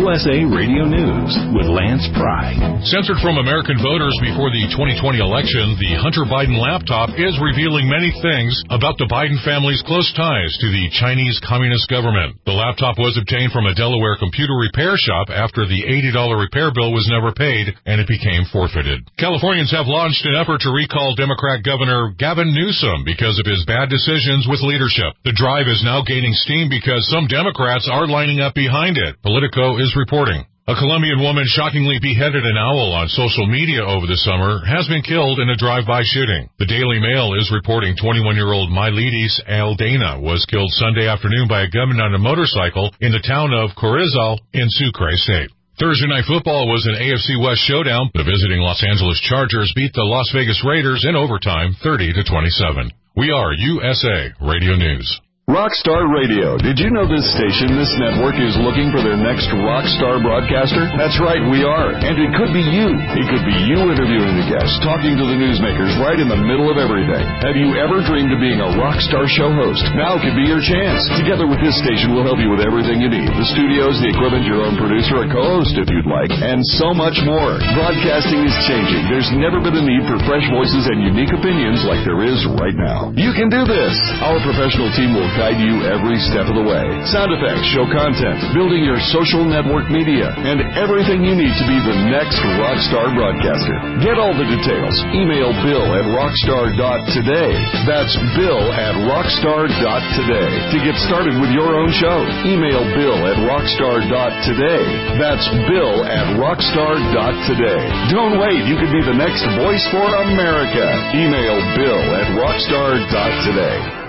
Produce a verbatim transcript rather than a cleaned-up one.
U S A Radio News with Lance Pry. Censored from American voters before the twenty twenty election, the Hunter Biden laptop is revealing many things about the Biden family's close ties to the Chinese Communist government. The laptop was obtained from a Delaware computer repair shop after the eighty dollars repair bill was never paid and it became forfeited. Californians have launched an effort to recall Democrat Governor Gavin Newsom because of his bad decisions with leadership. The drive is now gaining steam because some Democrats are lining up behind it. Politico is reporting. A Colombian woman shockingly beheaded an owl on social media over the summer has been killed in a drive-by shooting. The Daily Mail is reporting twenty-one-year-old Mylides Aldana was killed Sunday afternoon by a gunman on a motorcycle in the town of Corrizal in Sucre State. Thursday Night Football was an A F C West showdown. The visiting Los Angeles Chargers beat the Las Vegas Raiders in overtime thirty to twenty-seven. We are U S A Radio News. Rockstar Radio. Did you know this station, this network, is looking for their next rockstar broadcaster? That's right, we are. And it could be you. It could be you interviewing the guests, talking to the newsmakers right in the middle of everything. Have you ever dreamed of being a rockstar show host? Now could be your chance. Together with this station, we'll help you with everything you need. The studios, the equipment, your own producer, a co-host if you'd like, and so much more. Broadcasting is changing. There's never been a need for fresh voices and unique opinions like there is right now. You can do this. Our professional team will guide you every step of the way. Sound effects, show content, building your social network media, and everything you need to be the next rockstar broadcaster. Get all the details. Email Bill at rockstar dot today. That's Bill at rockstar dot today. To get started with your own show, email Bill at rockstar dot today. That's Bill at rockstar dot today. Don't wait. You could be the next voice for America. Email Bill at rockstar dot today.